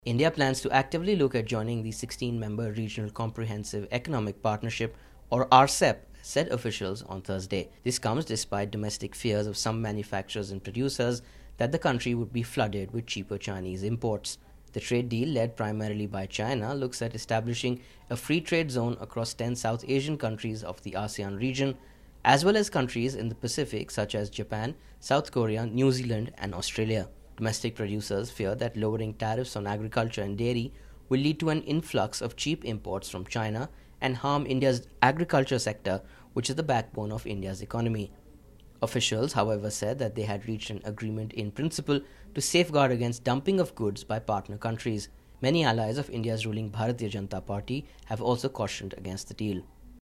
India plans to actively look at joining the 16-member Regional Comprehensive Economic Partnership, or RCEP, said officials on Thursday. This comes despite domestic fears of some manufacturers and producers that the country would be flooded with cheaper Chinese imports. The trade deal, led primarily by China, looks at establishing a free trade zone across 10 South Asian countries of the ASEAN region, as well as countries in the Pacific such as Japan, South Korea, New Zealand, and Australia. Domestic producers fear that lowering tariffs on agriculture and dairy will lead to an influx of cheap imports from China and harm India's agriculture sector, which is the backbone of India's economy. Officials, however, said that they had reached an agreement in principle to safeguard against dumping of goods by partner countries. Many allies of India's ruling Bharatiya Janata Party have also cautioned against the deal.